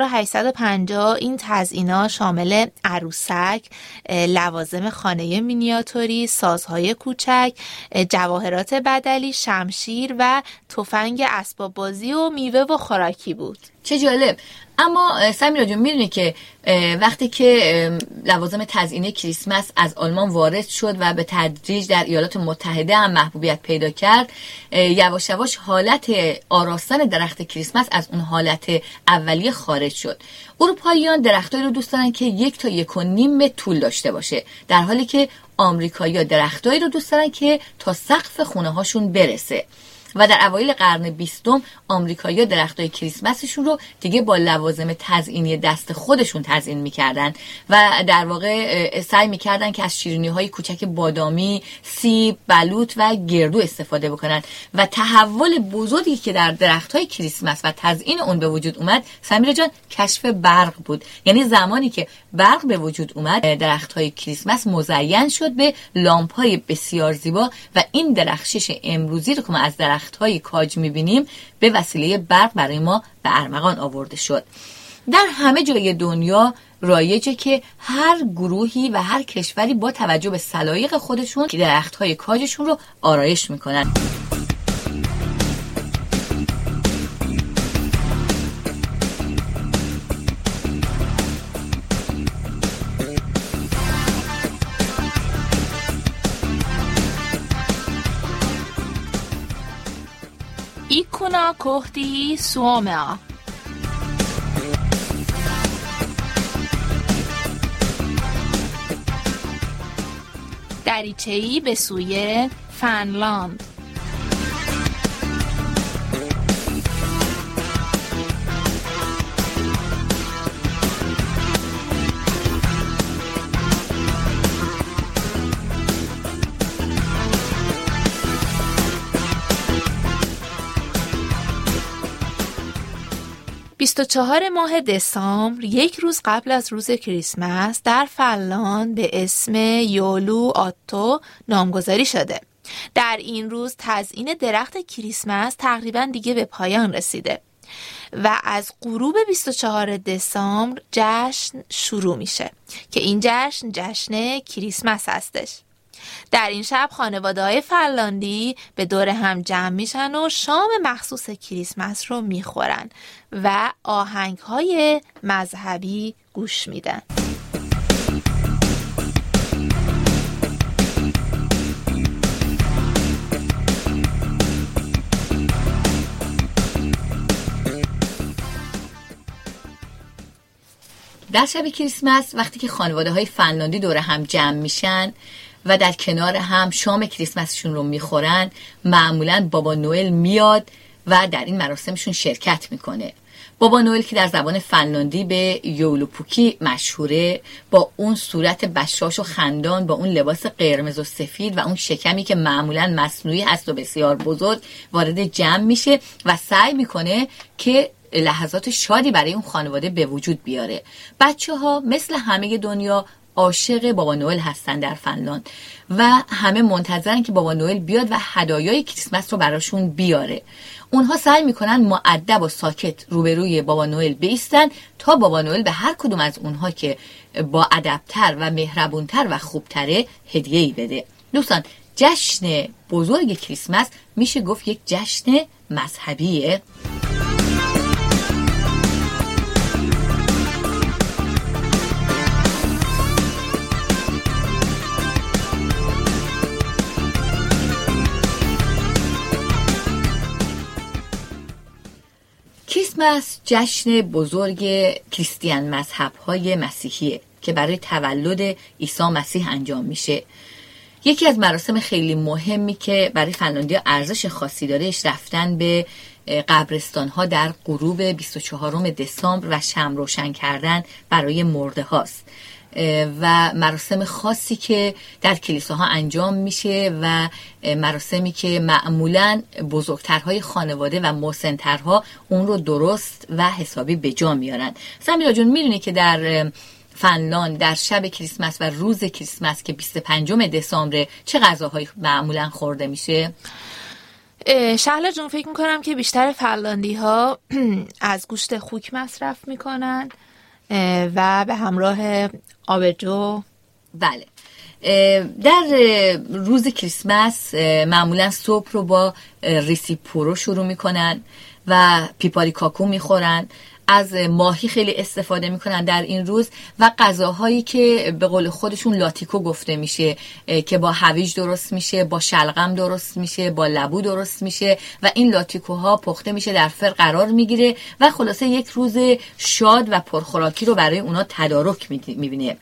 Speaker 1: 1850 این تزیینا شامل عروسک، لوازم خانه مینیاتوری، سازهای کوچک، جواهرات بدلی، شمشیر و تفنگ اسباب بازی و میوه و خوراکی بود.
Speaker 2: چه جالب. اما سمیرا جون میدونی که وقتی که لوازم تزیینی کریسمس از آلمان وارد شد و به تدریج در ایالات متحده هم محبوبیت پیدا کرد، یواش یواش حالت آراستن درخت کریسمس از اون حالت اولیه خارج شد. اروپاییان درختایی رو دوست دارن که 1 تا 1.5 متر طول داشته باشه، در حالی که آمریکایی‌ها درختایی رو دوست دارن که تا سقف خونه هاشون برسه. و در اوایل قرن 20 آمریکایی‌ها درختای کریسمسشون رو دیگه با لوازم تزیینی دست خودشون تزیین می‌کردن و در واقع سعی می‌کردن که از شیرینی‌های کوچک بادامی، سیب، بلوط و گردو استفاده بکنن و تحول بزرگی که در درختای کریسمس و تزیین اون به وجود اومد سمیرا جان کشف برق بود. یعنی زمانی که برق به وجود اومد درختای کریسمس مزین شد به لامپ‌های بسیار زیبا و این درخشش امروزی رو که ما از درخت‌های کاج می‌بینیم به وسیله برق برای ما به ارمغان آورده شد. در همه جای دنیا رایجه که هر گروهی و هر کشوری با توجه به سلایق خودشون که درخت‌های کاجشون رو آرایش میکنن.
Speaker 1: Ikkuna kohti Suomea. دریچه‌ای به سوی فنلاند. 24 ماه دسامبر، یک روز قبل از روز کریسمس، در فنلاند به اسم یولو آتو نامگذاری شده. در این روز تزیین درخت کریسمس تقریبا دیگه به پایان رسیده و از غروب 24 دسامبر جشن شروع میشه که این جشن کریسمس هستش. در این شب خانواده‌های فنلاندی به دور هم جمع میشن و شام مخصوص کریسمس رو میخورن و آهنگ‌های مذهبی گوش میدن.
Speaker 2: در شب کریسمس وقتی که خانواده‌های فنلاندی دور هم جمع میشن و در کنار هم شام کریسمسشون رو میخورن، معمولاً بابا نوئل میاد و در این مراسمشون شرکت میکنه. بابا نوئل که در زبان فنلاندی به یولوپوکی مشهوره، با اون صورت بشاش و خندان، با اون لباس قرمز و سفید و اون شکمی که معمولاً مصنوعی هست و بسیار بزرگ، وارد جمع میشه و سعی میکنه که لحظات شادی برای اون خانواده به وجود بیاره. بچه‌ها مثل همه دنیا عاشق بابا نوئل هستن در فنلاند و همه منتظرن که بابا نوئل بیاد و هدایای کریسمس رو براشون بیاره. اونها سعی میکنن مؤدب و ساکت روبروی بابا نوئل بایستن تا بابا نوئل به هر کدوم از اونها که با ادب‌تر و مهربونتر و خوبتره هدیه‌ای بده. دوستان، جشن بزرگ کریسمس میشه گفت یک جشن مذهبیه. کریسمس جشن بزرگ کریستیان مذهب‌های مسیحیه که برای تولد عیسی مسیح انجام میشه. یکی از مراسم خیلی مهمی که برای فنلاندی‌ها ارزش خاصی دارهش رفتن به قبرستان‌ها در غروب 24 دسامبر و شمع روشن کردن برای مرده هاست و مراسم خاصی که در کلیساها انجام میشه و مراسمی که معمولاً بزرگترهای خانواده و مسن‌ترها اون رو درست و حسابی به جا میارن. سمیرا جون، میدونی که در فنلاند در شب کریسمس و روز کریسمس که 25 دسامبر چه غذاهایی معمولاً خورده میشه؟
Speaker 1: شهلا جون، فکر میکنم که بیشتر فنلاندی ها از گوشت خوک مصرف میکنن و به همراه آبجو.
Speaker 2: بله، در روز کریسمس معمولا صبح رو با ریسی پورو شروع میکنن و پیپاری کاکو میخورن. از ماهی خیلی استفاده میکنن در این روز و غذاهایی که به قول خودشون لاتیکو گفته میشه که با هویج درست میشه، با شلغم درست میشه، با لبو درست میشه و این لاتیکوها پخته میشه، در فر قرار میگیره و خلاصه یک روز شاد و پرخوراکی رو برای اونا تدارک میبینه.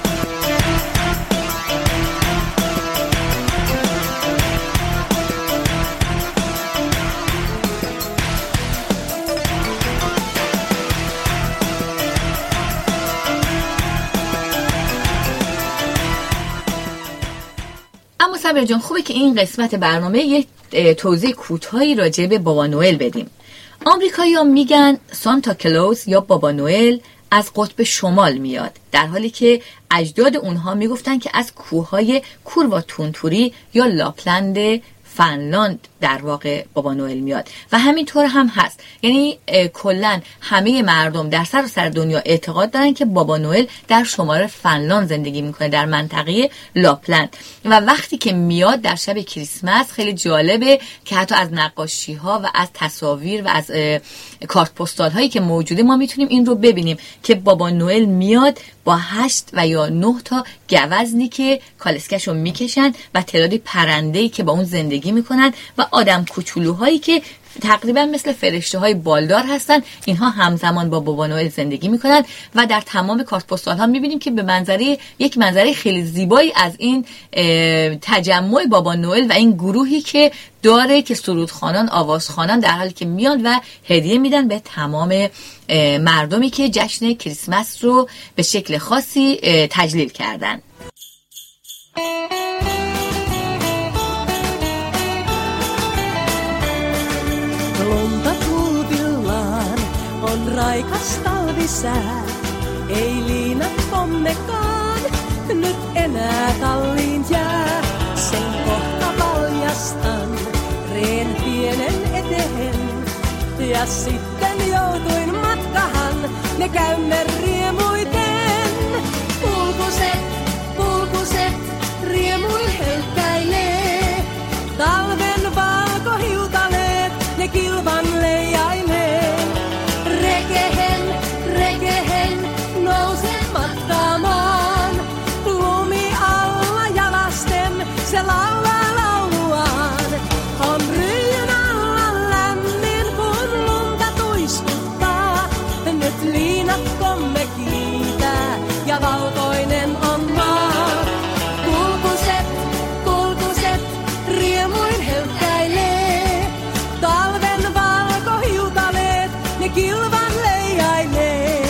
Speaker 2: اما صبر جان، خوبه که این قسمت برنامه یک توضیح کوتاهی راجع به بابا نوئل بدیم. آمریکایی‌ها میگن سانتا کلوز یا بابا نوئل از قطب شمال میاد، در حالی که اجداد اونها میگفتن که از کوههای کورواتونتوری یا لاپلند فنلاند در واقع بابا نوئل میاد و همینطور هم هست. یعنی کلن همه مردم در سراسر دنیا اعتقاد دارن که بابا نوئل در شمال فنلاند زندگی میکنه، در منطقه لاپلند، و وقتی که میاد در شب کریسمس خیلی جالبه که حتی از نقاشی ها و از تصاویر و از کارت پستال هایی که موجوده ما میتونیم این رو ببینیم که بابا نوئل میاد با 8 و یا 9 تا گوزنی که کالسکش رو میکشن و تعدادی پرنده‌ای که با اون زندگی میکنن و آدم کوچولوهایی که تقریبا مثل فرشته های بالدار هستن، اینها همزمان با بابا نوئل زندگی میکنن و در تمام کارت پستال ها میبینیم که به یک منظره خیلی زیبایی از این تجمع بابا نوئل و این گروهی که داره که سرودخوانان، آوازخوانان در حالی که میان و هدیه میدن به تمام مردمی که جشن کریسمس رو به شکل خاصی تجلیل کردن.
Speaker 6: raikas talvisää, ei liinat onnekaan nyt enää kalliin jää. Sen kohta valjastan reen pienen eteen ja sitten joutuin matkahan, ne käymme riemuiten. Pulkuset, riemuin helkkäilee, talven valkohiutaleet, ne kilvan leijailee. Rekehen, nousen matkaamaan, lumi alla jalasten, se laulaa lauluaan. On ryijyn alla lämmin, kun lunta tuiskuttaa, nyt liinakkomme kiitää ja valkoinen on maa. Kulkuset, riemuin helkkäilee, talven valkohiutaleet, ne kilvan leijailee.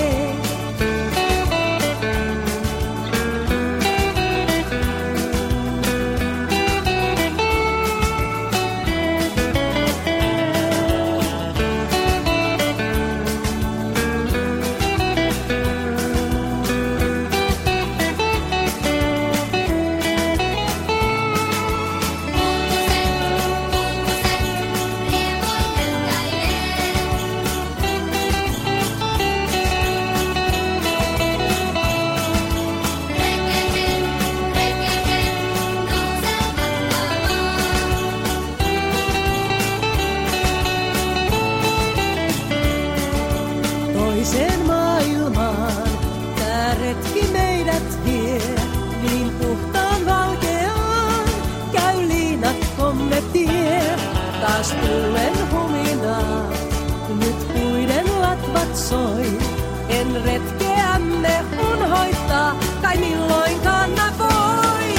Speaker 6: Toiseen maailmaan tää retki meidät vie, niin puhtaan valkeaan käy liinakkomme tie. Taas tuulen huminaa, nyt puiden latvat soi, en retkeämme unhoittaa, kai milloinkaan mä voi.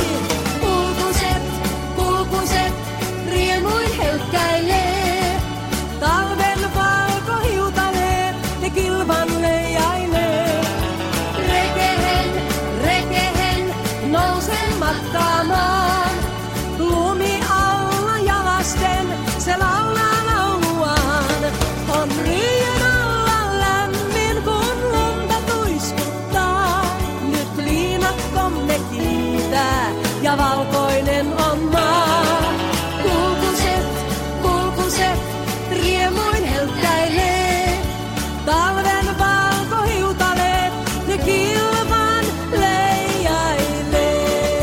Speaker 6: Kulkuset, riemuin helkkäilee, talven valkohiutaleet, ne kilvan leijailee. Rekehen, nousen matkaamaan, lumi alla jalasten, se laulaa lauluaan. On ryijyn alla lämmin, kun lunta tuiskuttaa, nyt liinakkomme kiitää ja valkoinen on maa. Kulkuset, riemuin helkkäilee, talven valkohiutaleet, ne kilvan leijailee.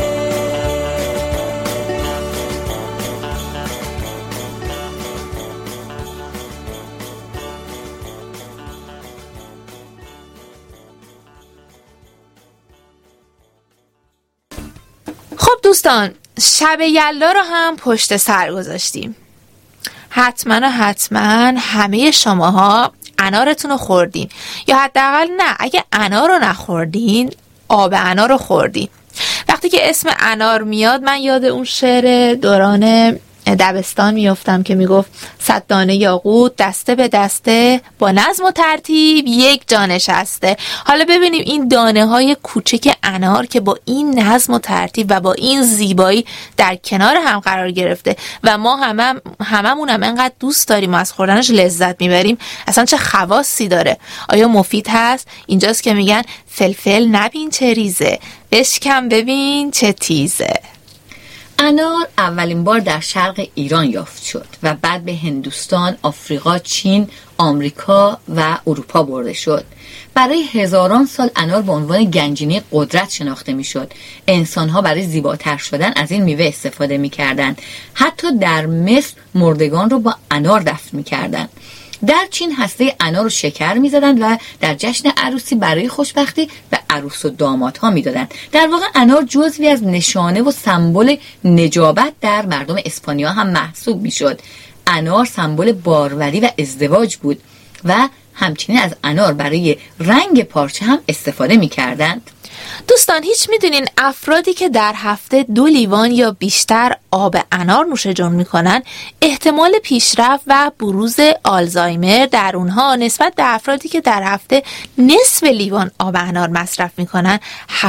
Speaker 1: خب دوستان، شب یلدا رو هم پشت سر گذاشتیم. حتما همه شماها انارتون رو خوردین، یا حداقل نه، اگه انار رو نخوردین آب انار رو خوردین. وقتی که اسم انار میاد من یاد اون شعر دوران دبستان میافتم که میگفت 100 دانه یاقوت دسته به دسته با نظم و ترتیب یک جا نشسته. حالا ببینیم این دانه های کوچک انار که با این نظم و ترتیب و با این زیبایی در کنار هم قرار گرفته و ما هممون هم انقدر دوست داریم و از خوردنش لذت میبریم، اصلا چه خواصی داره؟ آیا مفید هست؟ اینجاست که میگن فلفل نبین چه ریزه، بشکم ببین چه تیزه.
Speaker 2: انار اولین بار در شرق ایران یافت شد و بعد به هندوستان، آفریقا، چین، آمریکا و اروپا برده شد. برای هزاران سال انار به عنوان گنجینه قدرت شناخته میشد. انسان‌ها برای زیباتر شدن از این میوه استفاده می‌کردند. حتی در مصر مردگان رو با انار دفن می‌کردند. در چین هسته انار رو شکر می‌زدند و در جشن عروسی برای خوشبختی به عروس و دامادها می‌دادند. در واقع انار جزوی از نشانه و سمبل نجابت در مردم اسپانیا هم محسوب می‌شد. انار سمبل باروری و ازدواج بود و همچنین از انار برای رنگ پارچه هم استفاده می‌کردند.
Speaker 1: دوستان، هیچ میدونین افرادی که در هفته 2 لیوان یا بیشتر آب انار نوش جون میکنن احتمال پیشرفت و بروز آلزایمر در اونها نسبت به افرادی که در هفته نصف لیوان آب انار مصرف میکنن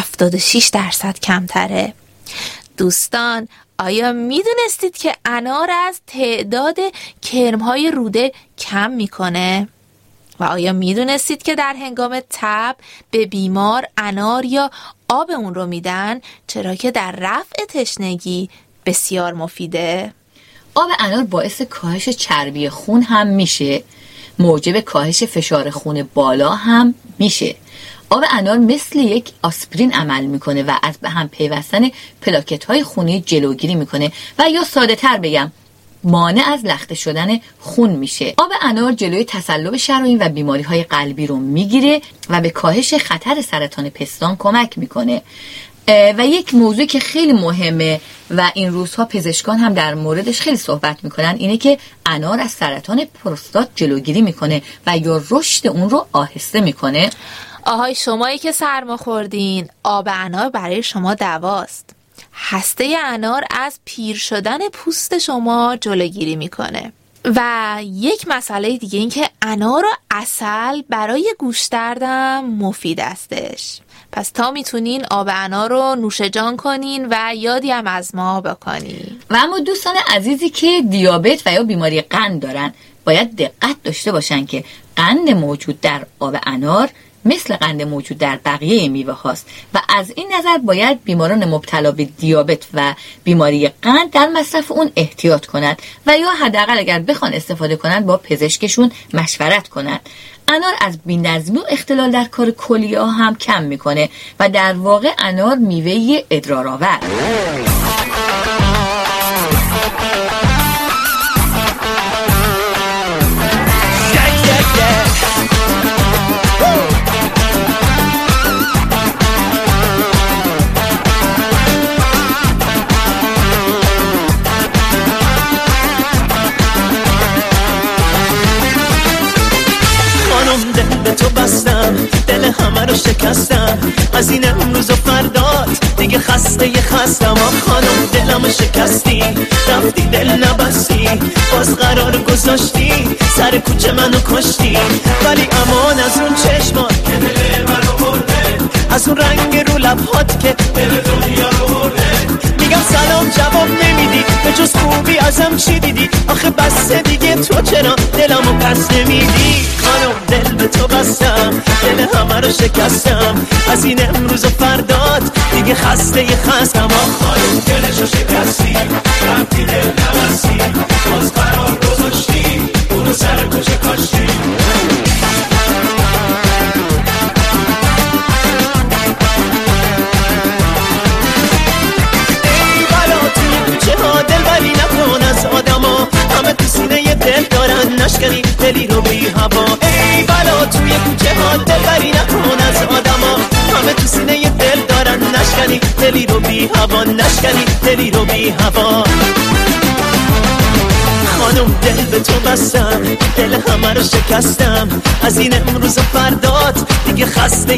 Speaker 1: 76% کمتره. دوستان، آیا میدونستید که انار از تعداد کرمهای روده کم میکنه؟ و آیا میدونستید که در هنگام تب به بیمار انار یا آب اون رو میدن، چرا که در رفع تشنگی بسیار مفیده؟
Speaker 2: آب انار باعث کاهش چربی خون هم میشه، موجب کاهش فشار خون بالا هم میشه. آب انار مثل یک آسپرین عمل میکنه و از به هم پیوستن پلاکت های خونی جلوگیری میکنه و یا ساده تر بگم مانع از لخته شدن خون میشه. آب انار جلوی تصلب شرايین و بیماری های قلبی رو میگیره و به کاهش خطر سرطان پستان کمک میکنه. و یک موضوع که خیلی مهمه و این روزها پزشکان هم در موردش خیلی صحبت میکنن اینه که انار از سرطان پروستات جلوگیری میکنه و یا رشد اون رو آهسته میکنه.
Speaker 1: آهای شمایی که سرما خوردین، آب انار برای شما دواست. هسته انار از پیر شدن پوست شما جلوگیری میکنه. و یک مسئله دیگه این که انار و عسل برای گوشدردم مفید استش. پس تا میتونین آب انار رو نوش جان کنین و یادی هم از ما بکنین.
Speaker 2: و اما دوستان عزیزی که دیابت و یا بیماری قند دارن باید دقت داشته باشن که قند موجود در آب انار مثل قند موجود در بقیه میوه هاست و از این نظر باید بیماران مبتلا به دیابت و بیماری قند در مصرف اون احتیاط کنند و یا حداقل اگر بخوان استفاده کنند با پزشکشون مشورت کنند. انار از بی‌نظمی و اختلال در کار کلیه ها هم کم میکنه و در واقع انار میوه ادرارآور.
Speaker 5: تو بستم دل همه رو شکستم، از این امروز و فردات دیگه خستم. خانم دلم شکستی، رفتی دل نبستی، باز قرار گذاشتی سر کوچه منو کشتی. ولی امان از اون چشمات که دل منو برده، از اون رنگ رو لبهات که دل دنیا رو برده. میگم سلام جواب نمیدی، به جز خوبی ازم چی دیدی؟ آخه بس دیگه تو چرا دلمو پس نمیدی؟ خانم دل به تو بستم، دل همه رو شکستم، از این امروز و فردات دیگه خستم. خانم دلشو شکستی، رفتی دل نبستی، باز قرار گذاشتی اونو سر کوچه کاشتی. دلبری نکن از آدما، همه تو سینه دل دارن نشکنی دلی رو بی هوا. ای بلا توی کوچه ها دلبری نکن از آدما، همه تو سینه دل دارن نشکنی دلی رو بی هوا، نشکنی دلی رو بی هوا. خانم دل به تو بستم، دل همه رو شکستم، از این امروز و فردات دیگه خستم.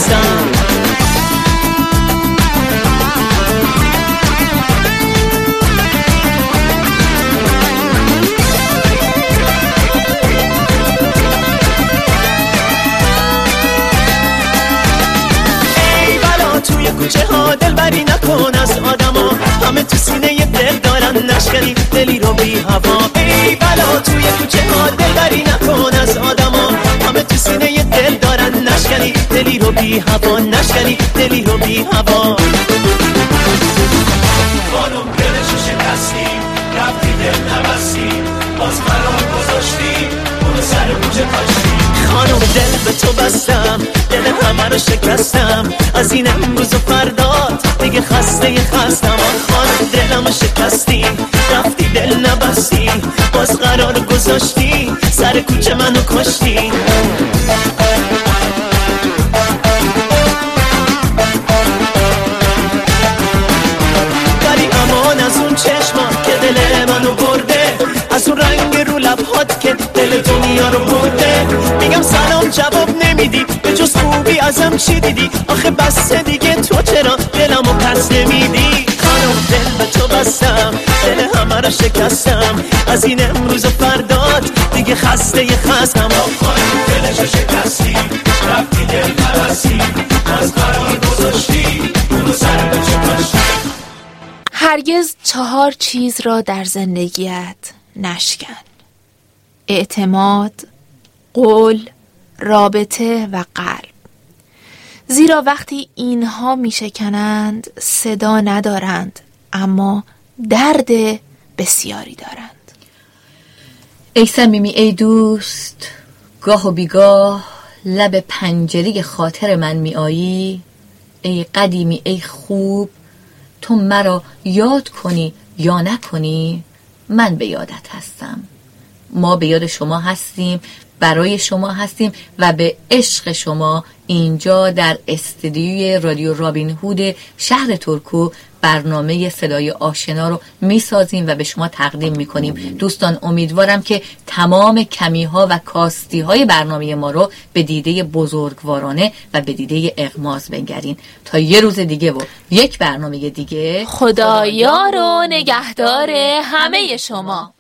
Speaker 5: توی کوچه ها دلبری نکن از آدما، همه تو سینه دل دارن نشکنی دلی رو بی هوا. ای بلا توی کوچه ها دلبری نکن از آدما، همه تو سینه دل دارن نشکنی دلی رو بی هوا، نشکنی دلی رو بی هوا. خانم دلشو شکستی، رفتی دل نبستی، باز قرار گذاشتی اونو سر کوچه کاشتی. خانم دل به تو بستم، دل همه رو شکستم، از این امروز و فردات دیگه خستم. خانم دلم شکستی، رفتی دل نبستی، باز قرار گذاشتی سر کوچه منو کشتی. ولی امان از اون چشمات که دل منو برده، از اون رنگ رو لبهات که دل دنیا رو برده. میگم سلام جواب نمیدی، به جز خوبی ازم چی دیدی؟ آخه بس دیگه تو چرا دلمو پس نمیدی؟ خانم دل به تو بستم، دل همه رو شکستم، از این امروز و فردات دیگه خستم. خانم دلشو شکستی، رفتی دل نبستی، از قرار گذاشتی اونو سر کوچه کاشتی.
Speaker 1: هرگز 4 چیز را در زندگیت نشکن: اعتماد، قول، رابطه و قلب. زیرا وقتی اینها میشکنند صدا ندارند، اما درد بسیاری دارند.
Speaker 2: ای صمیمی، ای دوست، گاه و بیگاه لب پنجره خاطر من می آیی. ای قدیمی، ای خوب، تو مرا یاد کنی یا نکنی، من به یادت هستم. ما به یاد شما هستیم، برای شما هستیم و به عشق شما اینجا در استودیوی رادیو رابین هود شهر ترکو برنامه صدای آشنا رو میسازیم و به شما تقدیم میکنیم. دوستان، امیدوارم که تمام کمیها و کاستیهای برنامه ما رو به دیده بزرگوارانه و به دیده اغماض بنگرین. تا یه روز دیگه و یک برنامه دیگه،
Speaker 1: خدایار و نگهدار همه شما.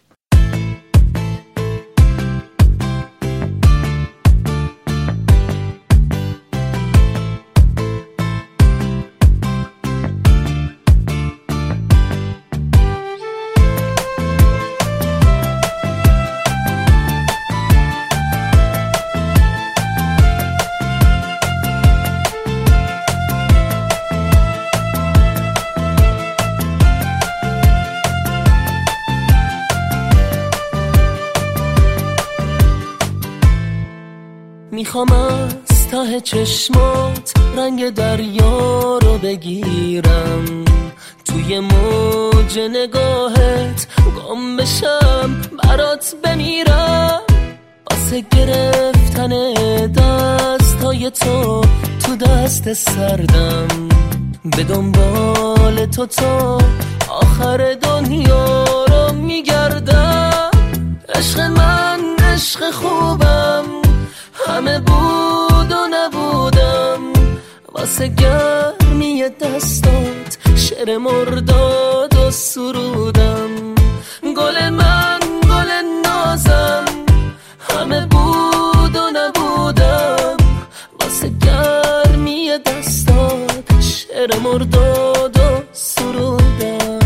Speaker 5: میخوام از ته چشمات رنگ دریا رو بگیرم، توی موج نگاهت گم بشم، برات بمیرم، واسه گرفتن دستای تو دست سردم، به دنبال تو تا آخر دنیا رو میگردم. عشق من، عشق خوبم، همه بود و نبودم، واسه گرمی دستات شعر مرداد و سرودم. گل من، گل نازم، همه بود و نبودم، واسه گرمی دستات شعر مرداد و سرودم.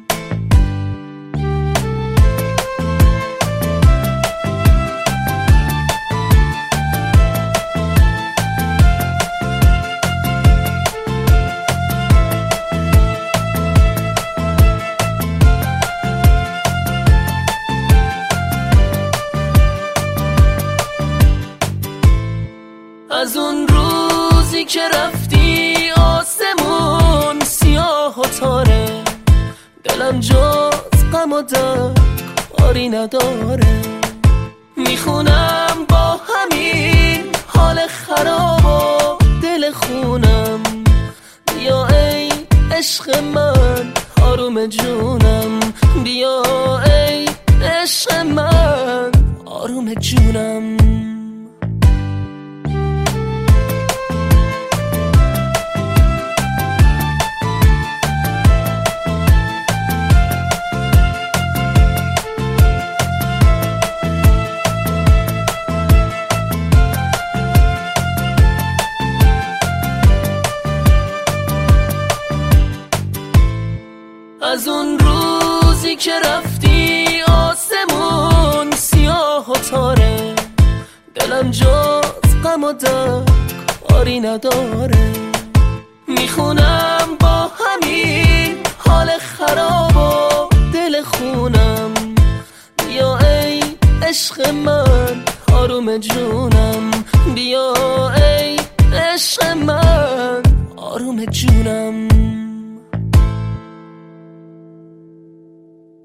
Speaker 5: از اون روزی که رفتی آسمون سیاه و تاره، دلم جز غم و درد کاری نداره. میخونم با همین حال خراب و دل خونم، بیا ای عشق من آروم جونم، بیا ای عشق من آروم جونم. از اون روزی که رفتی آسمون سیاه و تاره، دلم جز غم و درد کاری نداره. میخونم با همین حال خراب و دل خونم، بیا ای عشق من آروم جونم، بیا ای عشق من آروم جونم.